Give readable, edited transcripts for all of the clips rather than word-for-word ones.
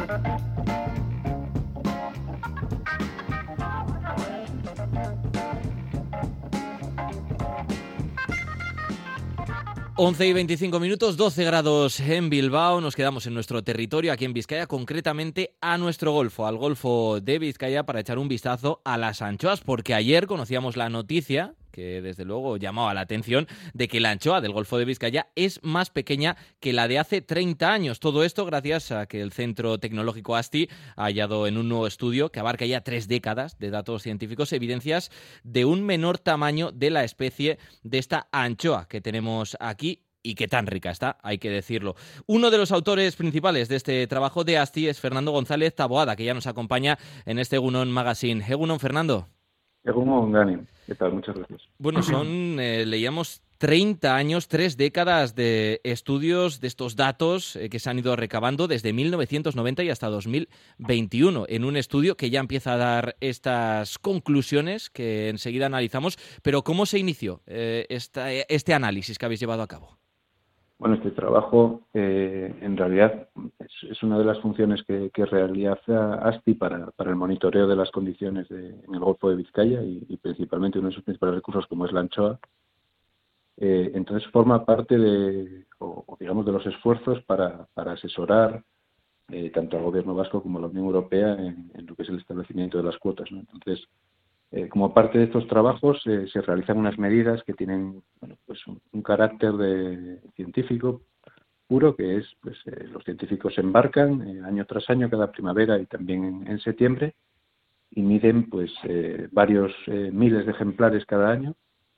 11:25, 12 grados en Bilbao. Nos quedamos en nuestro territorio, aquí en Vizcaya, concretamente a nuestro golfo, al Golfo de Vizcaya, para echar un vistazo a las anchoas, porque ayer conocíamos la noticia, que desde luego llamaba la atención, de que la anchoa del Golfo de Vizcaya es más pequeña que la de hace 30 años. Todo esto gracias a que el Centro Tecnológico ASTI ha hallado en un nuevo estudio que abarca ya 3 décadas de datos científicos evidencias de un menor tamaño de la especie de esta anchoa que tenemos aquí. Y qué tan rica está, hay que decirlo. Uno de los autores principales de este trabajo de ASTI es Fernando González Taboada, que ya nos acompaña en este Egunon Magazine. Egunon, Fernando. Egunon, Dani. ¿Qué tal? Muchas gracias. Bueno, leíamos 30 años, 3 décadas de estudios de estos datos que se han ido recabando desde 1990 y hasta 2021, en un estudio que ya empieza a dar estas conclusiones que enseguida analizamos. Pero ¿cómo se inició este análisis que habéis llevado a cabo? Bueno, este trabajo en realidad es una de las funciones que realiza ASTI para el monitoreo de las condiciones en el Golfo de Vizcaya y principalmente uno de sus principales recursos como es la anchoa. Entonces forma parte de los esfuerzos para asesorar tanto al gobierno vasco como a la Unión Europea en lo que es el establecimiento de las cuotas, ¿no? Entonces, como parte de estos trabajos se realizan unas medidas que tienen un carácter científico puro, que es los científicos se embarcan año tras año, cada primavera y también en septiembre, y miden varios miles de ejemplares cada año.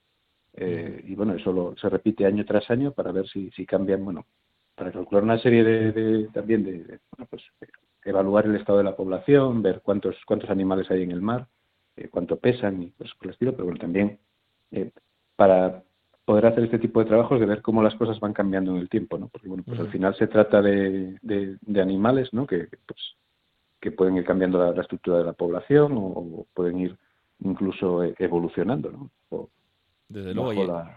Y eso se repite año tras año para ver si cambian, para calcular una serie de evaluar el estado de la población, ver cuántos animales hay en el mar, cuánto pesan y por el estilo, pero también para poder hacer este tipo de trabajos, de ver cómo las cosas van cambiando en el tiempo, ¿no? Porque al final se trata de animales, ¿no? Que pueden ir cambiando la estructura de la población o pueden ir incluso evolucionando, ¿no? Desde luego.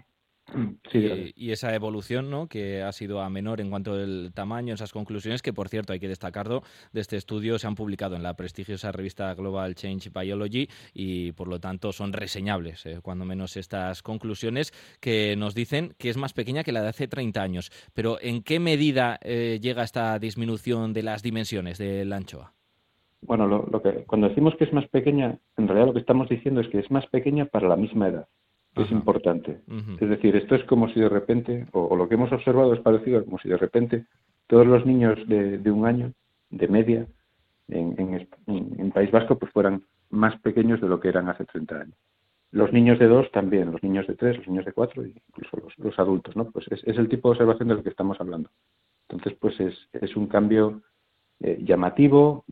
Y esa evolución, ¿no?, que ha sido a menor en cuanto al tamaño, esas conclusiones que, por cierto, hay que destacarlo, de este estudio se han publicado en la prestigiosa revista Global Change Biology y, por lo tanto, son reseñables, cuando menos estas conclusiones que nos dicen que es más pequeña que la de hace 30 años. Pero, ¿en qué medida llega esta disminución de las dimensiones de la anchoa? Bueno, cuando decimos que es más pequeña, en realidad lo que estamos diciendo es que es más pequeña para la misma edad. Es importante. Es decir, esto es como si de repente, o lo que hemos observado es parecido, como si de repente todos los niños de un año, de media, en País Vasco, fueran más pequeños de lo que eran hace 30 años. Los niños de 2 también, los niños de 3, los niños de 4, incluso los adultos, ¿no? Es el tipo de observación de lo que estamos hablando. Entonces, es un cambio llamativo,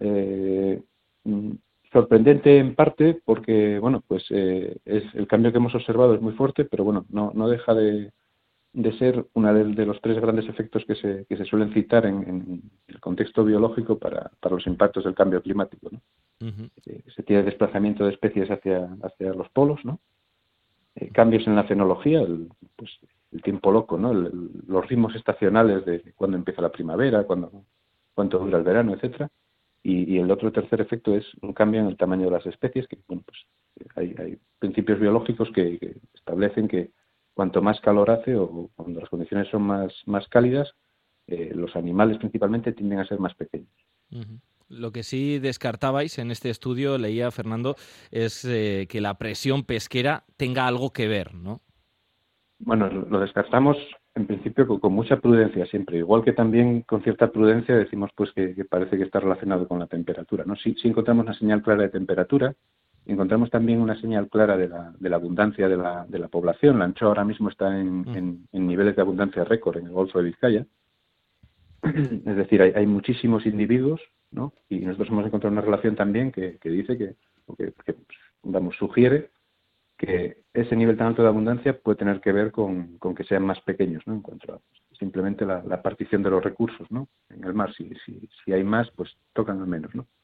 sorprendente en parte porque, es el cambio que hemos observado es muy fuerte, pero no deja de ser uno de los 3 grandes efectos que se suelen citar en el contexto biológico para los impactos del cambio climático, ¿no? Se tiene desplazamiento de especies hacia los polos, ¿no? Cambios en la cenología, el tiempo loco, ¿no? Los ritmos estacionales de cuándo empieza la primavera, cuánto dura el verano, etcétera. Y el tercer efecto es un cambio en el tamaño de las especies, que hay principios biológicos que establecen que cuanto más calor hace o cuando las condiciones son más cálidas, los animales principalmente tienden a ser más pequeños. Lo que sí descartabais en este estudio, leía Fernando, es que la presión pesquera tenga algo que ver, ¿no? Bueno, lo descartamos en principio con mucha prudencia siempre, igual que también con cierta prudencia decimos que parece que está relacionado con la temperatura, ¿no? Si encontramos una señal clara de temperatura, encontramos también una señal clara de la abundancia de la población. La anchoa ahora mismo está en niveles de abundancia récord en el Golfo de Vizcaya. Es decir, hay muchísimos individuos, ¿no? Y nosotros hemos encontrado una relación también que dice que sugiere que ese nivel tan alto de abundancia puede tener que ver con que sean más pequeños, ¿no? En cuanto a simplemente la partición de los recursos, ¿no? En el mar, si hay más, tocan al menos, ¿no?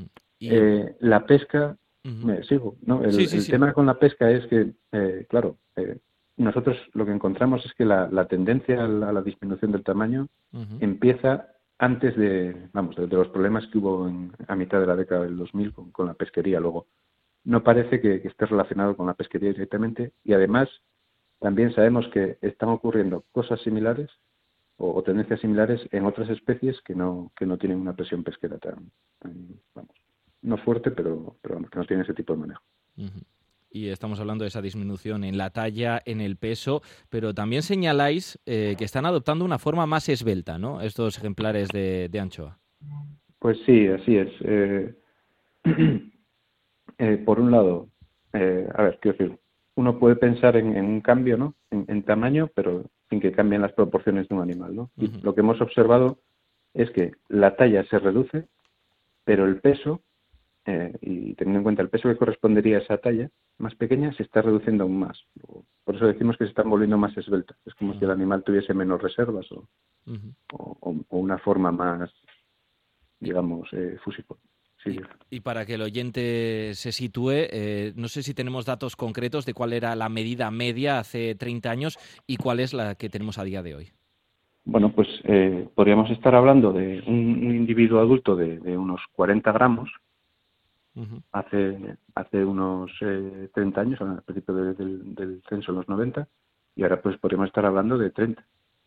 La pesca, sigo, ¿no? El tema con la pesca es que, nosotros lo que encontramos es que la tendencia a la disminución del tamaño empieza antes de los problemas que hubo a mitad de la década del 2000 con la pesquería. Luego, no parece que esté relacionado con la pesquería directamente, y además también sabemos que están ocurriendo cosas similares o tendencias similares en otras especies que no tienen una presión pesquera no fuerte, pero vamos, que no tienen ese tipo de manejo. Uh-huh. Y estamos hablando de esa disminución en la talla, en el peso, pero también señaláis que están adoptando una forma más esbelta, ¿no?, estos ejemplares de anchoa. Pues sí, así es. Por un lado, quiero decir, uno puede pensar en un cambio, ¿no?, en tamaño, pero sin que cambien las proporciones de un animal, ¿no? Y lo que hemos observado es que la talla se reduce, pero el peso, y teniendo en cuenta el peso que correspondería a esa talla más pequeña, se está reduciendo aún más. Por eso decimos que se están volviendo más esbeltas. Es como si el animal tuviese menos reservas o una forma más, digamos, fúsico. Sí. Y para que el oyente se sitúe, no sé si tenemos datos concretos de cuál era la medida media hace 30 años y cuál es la que tenemos a día de hoy. Bueno, pues podríamos estar hablando de un individuo adulto de unos 40 gramos hace unos 30 años, al principio del censo en los 90, y ahora pues podríamos estar hablando de 30.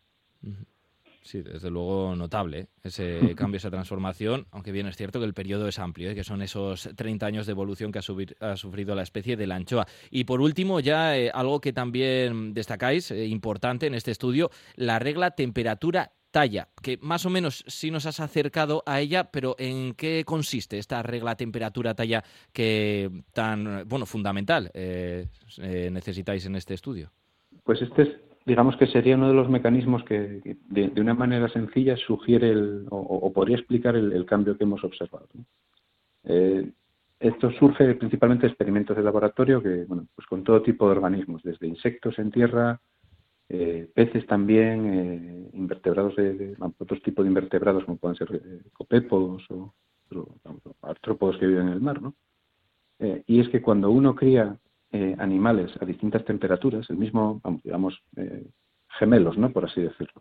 Sí, desde luego notable ese cambio, esa transformación, aunque bien es cierto que el periodo es amplio, que son esos 30 años de evolución que ha sufrido la especie de la anchoa. Y por último, ya algo que también destacáis, importante en este estudio, la regla temperatura-talla, que más o menos sí nos has acercado a ella, pero ¿en qué consiste esta regla temperatura-talla que tan fundamental necesitáis en este estudio? Pues digamos que sería uno de los mecanismos que de una manera sencilla sugiere o podría explicar el cambio que hemos observado, ¿no? Esto surge principalmente de experimentos de laboratorio pues con todo tipo de organismos, desde insectos en tierra, peces también, invertebrados otros tipos de invertebrados como pueden ser copépodos o artrópodos que viven en el mar, ¿no? Y es que cuando uno cría animales a distintas temperaturas, el mismo, gemelos, ¿no?, por así decirlo,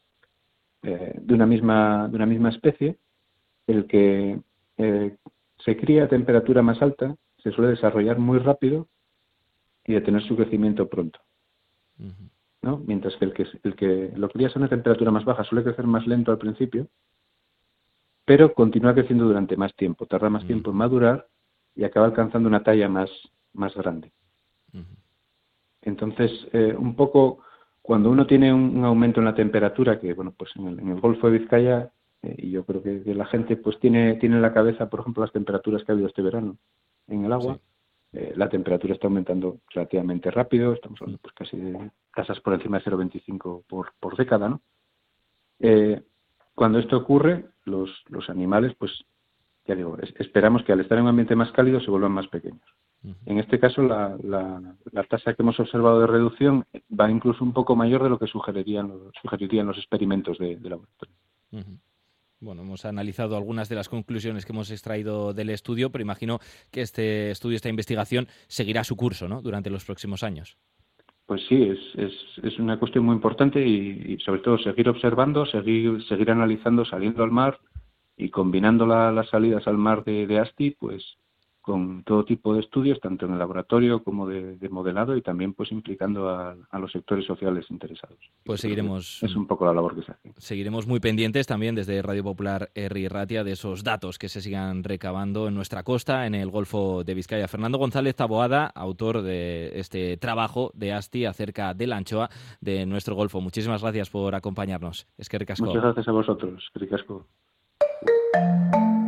de una misma especie, el que se cría a temperatura más alta se suele desarrollar muy rápido y detener su crecimiento pronto, ¿no? Mientras que el que lo crías a una temperatura más baja suele crecer más lento al principio, pero continúa creciendo durante más tiempo, tarda más tiempo en madurar y acaba alcanzando una talla más grande. Entonces, un poco cuando uno tiene un aumento en la temperatura, que pues en el Golfo de Vizcaya, y yo creo que la gente pues tiene en la cabeza, por ejemplo, las temperaturas que ha habido este verano en el agua, sí. La temperatura está aumentando relativamente rápido, estamos hablando pues casi de tasas por encima de 0,25 por década, ¿no? Cuando esto ocurre, los animales, pues ya digo, esperamos que al estar en un ambiente más cálido se vuelvan más pequeños. En este caso, la tasa que hemos observado de reducción va incluso un poco mayor de lo que sugerirían los experimentos de laboratorio. Bueno, hemos analizado algunas de las conclusiones que hemos extraído del estudio, pero imagino que este estudio, esta investigación, seguirá su curso, ¿no?, durante los próximos años. Pues sí, es una cuestión muy importante y sobre todo seguir observando, seguir analizando, saliendo al mar y combinando las salidas al mar de ASTI, pues con todo tipo de estudios, tanto en el laboratorio como de modelado, y también pues implicando a los sectores sociales interesados. Pues seguiremos... Es un poco la labor que se hace. Seguiremos muy pendientes también desde Radio Popular Herri Ratia de esos datos que se sigan recabando en nuestra costa, en el Golfo de Vizcaya. Fernando González Taboada, autor de este trabajo de ASTI acerca de la anchoa de nuestro Golfo. Muchísimas gracias por acompañarnos. Eskerrik asko. Muchas gracias a vosotros. Eskerrik asko.